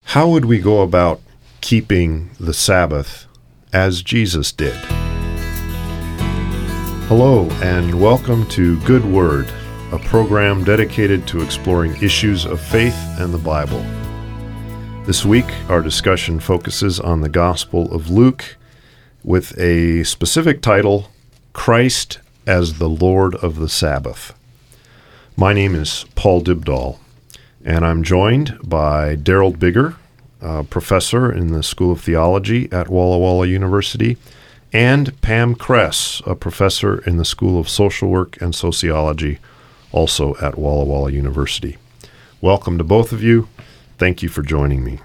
How would we go about keeping the Sabbath as Jesus did? Hello, and welcome to Good Word, a program dedicated to exploring issues of faith and the Bible. This week, our discussion focuses on the Gospel of Luke with a specific title, Christ as the Lord of the Sabbath. My name is Paul Dybdahl, and I'm joined by Daryl Bigger, a professor in the School of Theology at Walla Walla University, and Pam Kress, a professor in the School of Social Work and Sociology, also at Walla Walla University. Welcome to both of you. Thank you for joining me.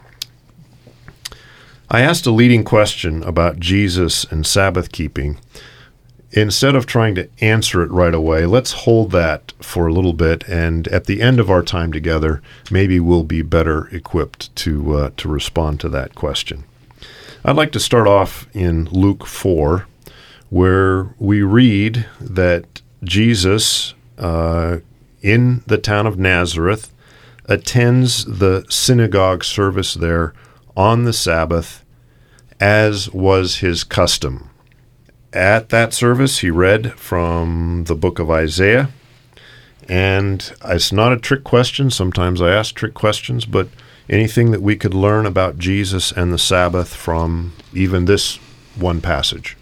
I asked a leading question about Jesus and Sabbath keeping. Instead of trying to answer it right away, let's hold that for a little bit, and at the end of our time together, maybe we'll be better equipped to respond to that question. I'd like to start off in Luke 4, where we read that Jesus, in the town of Nazareth, attends the synagogue service there on the Sabbath, as was his custom. At that service, he read from the book of Isaiah, and it's not a trick question. Sometimes I ask trick questions, but anything that we could learn about Jesus and the Sabbath from even this one passage?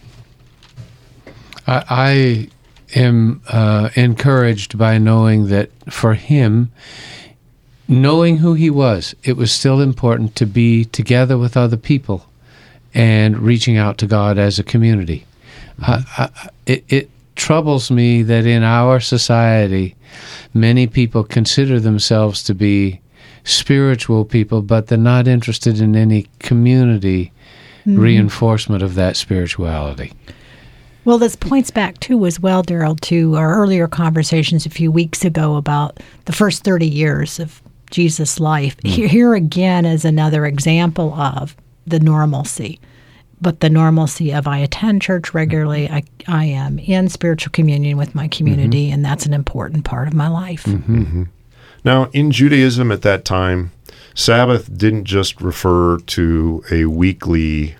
I am encouraged by knowing that for him, knowing who he was, it was still important to be together with other people and reaching out to God as a community. It troubles me that in our society, many people consider themselves to be spiritual people, but they're not interested in any community reinforcement of that spirituality. Well, this points back, too, as well, Daryl, to our earlier conversations a few weeks ago about the first 30 years of Jesus' life. Here again is another example of the normalcy. But the normalcy of I attend church regularly, I am in spiritual communion with my community, and that's an important part of my life. Now, in Judaism at that time, Sabbath didn't just refer to a weekly,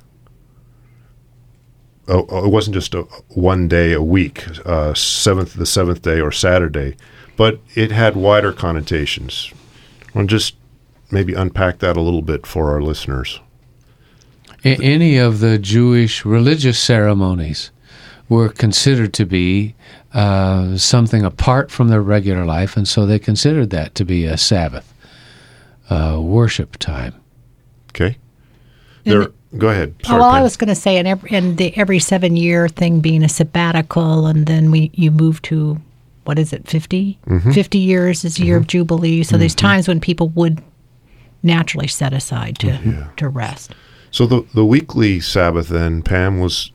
it wasn't just one day a week, the seventh day or Saturday, but it had wider connotations. I'll just maybe unpack that a little bit for our listeners. Any of the Jewish religious ceremonies were considered to be something apart from their regular life, and so they considered that to be a Sabbath, worship time. Okay. Go ahead. Sorry, Well, Pam. I was going to say, and the every 7-year thing being a sabbatical, and then you move to, what is it, 50? 50 years is a year of Jubilee, so there's times when people would naturally set aside to rest. So the weekly Sabbath then, Pam, was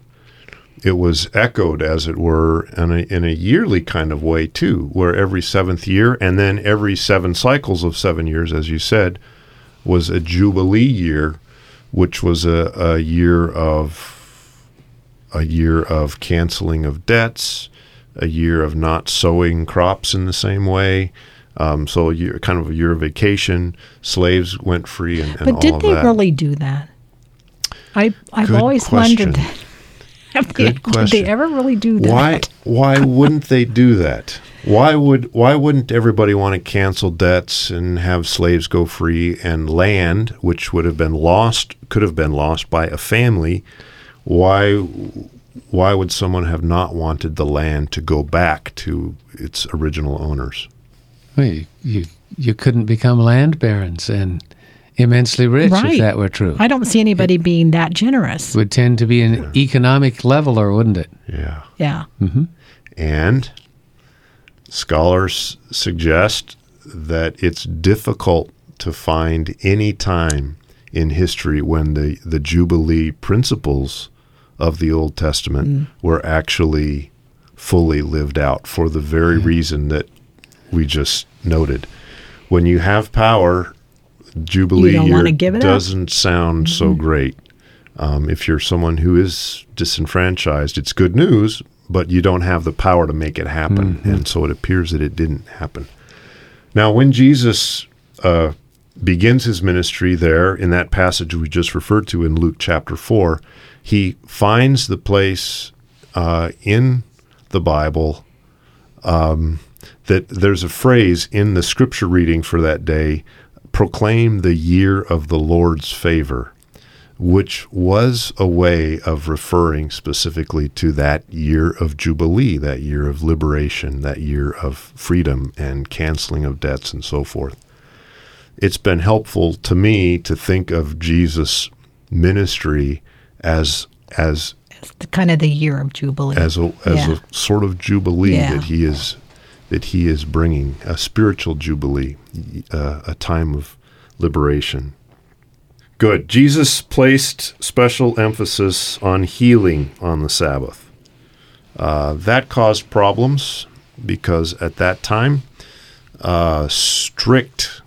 echoed, as it were, in a yearly kind of way too, where every 7th year and then every 7 cycles of 7 years, as you said, was a Jubilee year, which was a year of canceling of debts, a year of not sowing crops in the same way. So kind of a year of vacation. Slaves went free and all of that. But did they really do that? I've Good always question. wondered that. Good question. Did they ever really do that? Why wouldn't they do that? Why wouldn't everybody want to cancel debts and have slaves go free, and land, which could have been lost by a family? Why would someone have not wanted the land to go back to its original owners? Well, you couldn't become land barons and immensely rich if that were true. I don't see anybody being that generous. It would tend to be an economic leveler, wouldn't it? Yeah. Yeah. And scholars suggest that it's difficult to find any time in history when the Jubilee principles of the Old Testament were actually fully lived out, for the very reason that we just noted. When you have power, Jubilee year doesn't sound so great. If you're someone who is disenfranchised, it's good news, but you don't have the power to make it happen. And so it appears that it didn't happen. Now, when Jesus begins his ministry there in that passage we just referred to in Luke chapter 4. He finds the place in the Bible that there's a phrase in the scripture reading for that day, proclaim the year of the Lord's favor, which was a way of referring specifically to that year of Jubilee, that year of liberation, that year of freedom and canceling of debts and so forth. It's been helpful to me to think of Jesus' ministry as kind of the year of Jubilee, as a sort of Jubilee that he is bringing, a spiritual Jubilee, a time of liberation. Good. Jesus placed special emphasis on healing on the Sabbath. That caused problems because at that time, strict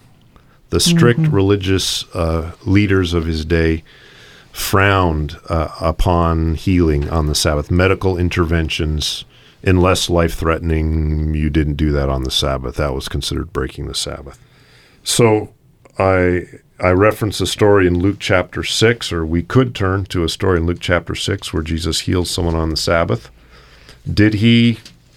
religious leaders of his day frowned upon healing on the Sabbath. Medical interventions, unless life-threatening, you didn't do that on the Sabbath. That was considered breaking the Sabbath. So I reference a story in Luke chapter 6, or we could turn to a story in Luke chapter 6 where Jesus heals someone on the Sabbath. Did he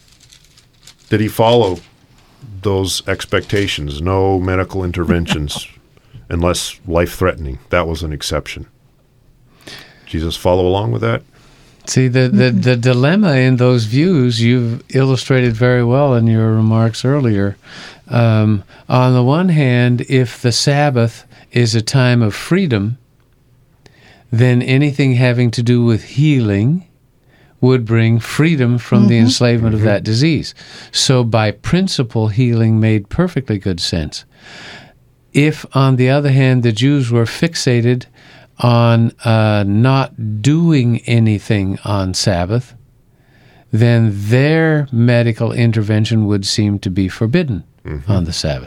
follow those expectations? No medical interventions unless life-threatening. That was an exception. Jesus follow along with that? See, the dilemma in those views you've illustrated very well in your remarks earlier. On the one hand, if the Sabbath is a time of freedom, then anything having to do with healing would bring freedom from the enslavement of that disease. So by principle, healing made perfectly good sense. If, on the other hand, the Jews were fixated on not doing anything on Sabbath, then their medical intervention would seem to be forbidden on the Sabbath.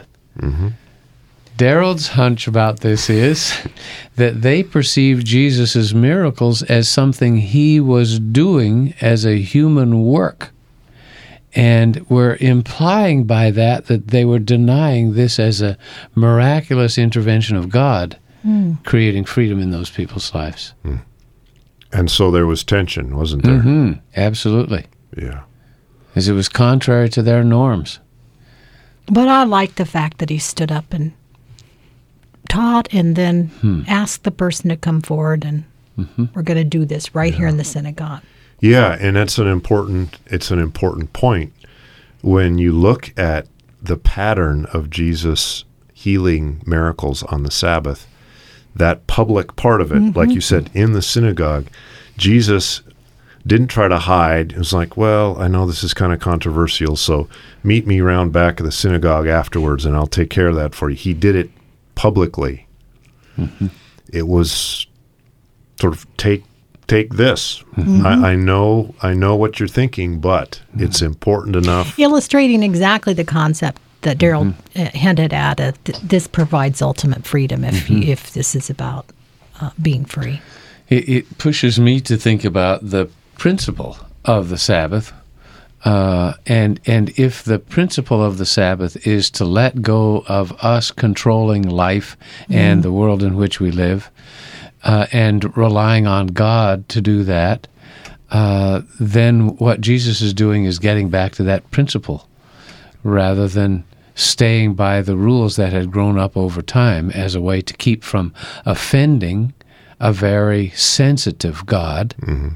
Darrell's hunch about this is that they perceived Jesus' miracles as something he was doing as a human work, and were implying by that they were denying this as a miraculous intervention of God, creating freedom in those people's lives. And so there was tension, wasn't there? Absolutely. Yeah. As it was contrary to their norms. But I like the fact that he stood up and taught and then asked the person to come forward and we're going to do this right here in the synagogue. Yeah, and it's an important point when you look at the pattern of Jesus healing miracles on the Sabbath. That public part of it, like you said, in the synagogue, Jesus didn't try to hide. It was like, well, I know this is kind of controversial, so meet me around back of the synagogue afterwards and I'll take care of that for you. He did it publicly. It was sort of take this. I know what you're thinking, but it's important enough. Illustrating exactly the concept that Darrell hinted at. This provides ultimate freedom if this is about being free. It pushes me to think about the principle of the Sabbath, and if the principle of the Sabbath is to let go of us controlling life and the world in which we live, and relying on God to do that, then what Jesus is doing is getting back to that principle, rather than staying by the rules that had grown up over time as a way to keep from offending a very sensitive God.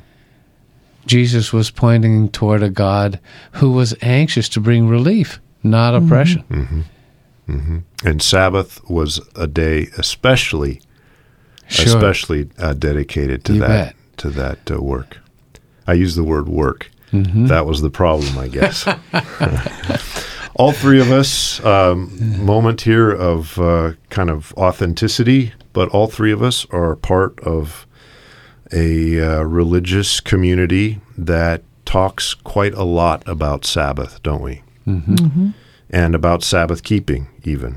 Jesus was pointing toward a God who was anxious to bring relief, not oppression. And Sabbath was a day especially dedicated to that work. I use the word work. That was the problem, I guess. All three of us, moment here of kind of authenticity, but all three of us are part of a religious community that talks quite a lot about Sabbath, don't we? And about Sabbath keeping, even.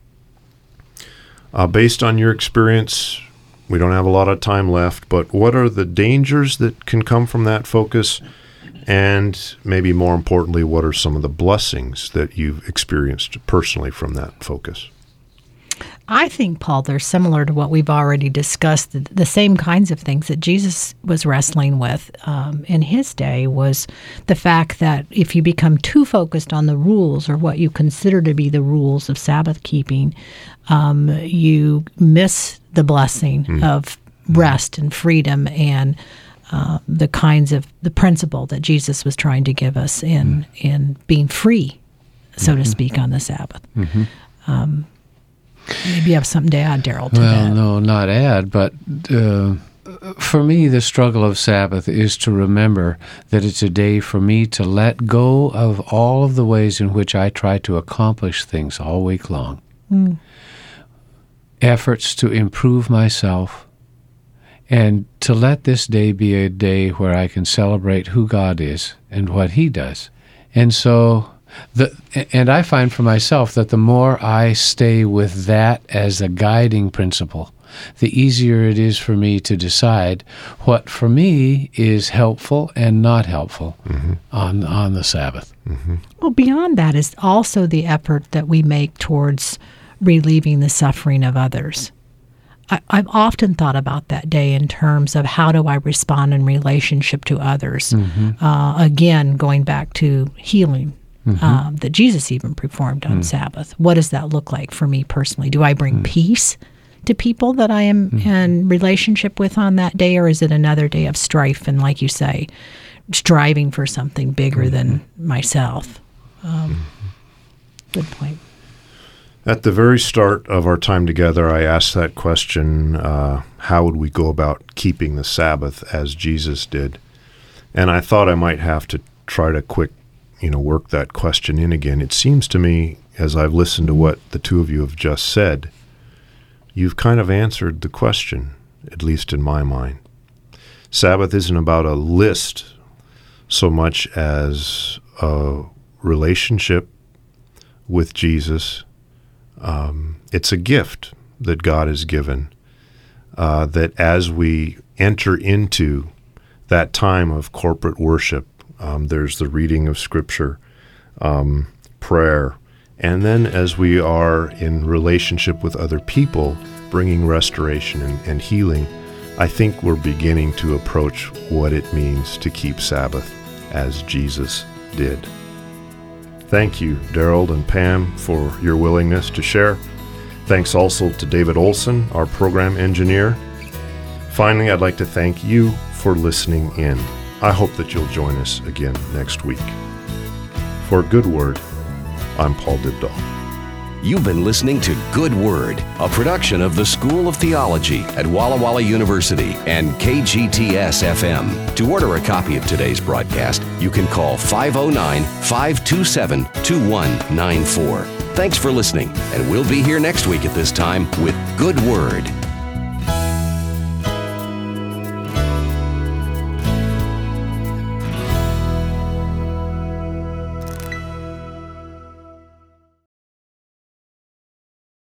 Based on your experience, we don't have a lot of time left, but what are the dangers that can come from that focus? And maybe more importantly, what are some of the blessings that you've experienced personally from that focus? I think, Paul, they're similar to what we've already discussed. The same kinds of things that Jesus was wrestling with in his day was the fact that if you become too focused on the rules or what you consider to be the rules of Sabbath keeping, you miss the blessing of rest and freedom and the kinds of the principle that Jesus was trying to give us in being free, so to speak, on the Sabbath. Maybe you have something to add, Daryl, to that. Well, no, not add, but for me, the struggle of Sabbath is to remember that it's a day for me to let go of all of the ways in which I try to accomplish things all week long. Efforts to improve myself, and to let this day be a day where I can celebrate who God is and what He does. And so, and I find for myself that the more I stay with that as a guiding principle, the easier it is for me to decide what for me is helpful and not helpful on the Sabbath. Well, beyond that is also the effort that we make towards relieving the suffering of others. I've often thought about that day in terms of how do I respond in relationship to others. Again, going back to healing that Jesus even performed on Sabbath. What does that look like for me personally? Do I bring peace to people that I am in relationship with on that day, or is it another day of strife and, like you say, striving for something bigger than myself? Good point. At the very start of our time together, I asked that question, how would we go about keeping the Sabbath as Jesus did? And I thought I might have to try to work that question in again. It seems to me, as I've listened to what the two of you have just said, you've kind of answered the question, at least in my mind. Sabbath isn't about a list so much as a relationship with Jesus. It's a gift that God has given, that as we enter into that time of corporate worship, there's the reading of Scripture, prayer, and then as we are in relationship with other people, bringing restoration and healing, I think we're beginning to approach what it means to keep Sabbath as Jesus did. Thank you, Daryl and Pam, for your willingness to share. Thanks also to David Olson, our program engineer. Finally, I'd like to thank you for listening in. I hope that you'll join us again next week. For Good Word, I'm Paul Dibdahl. You've been listening to Good Word, a production of the School of Theology at Walla Walla University and KGTS-FM. To order a copy of today's broadcast, you can call 509-527-2194. Thanks for listening, and we'll be here next week at this time with Good Word.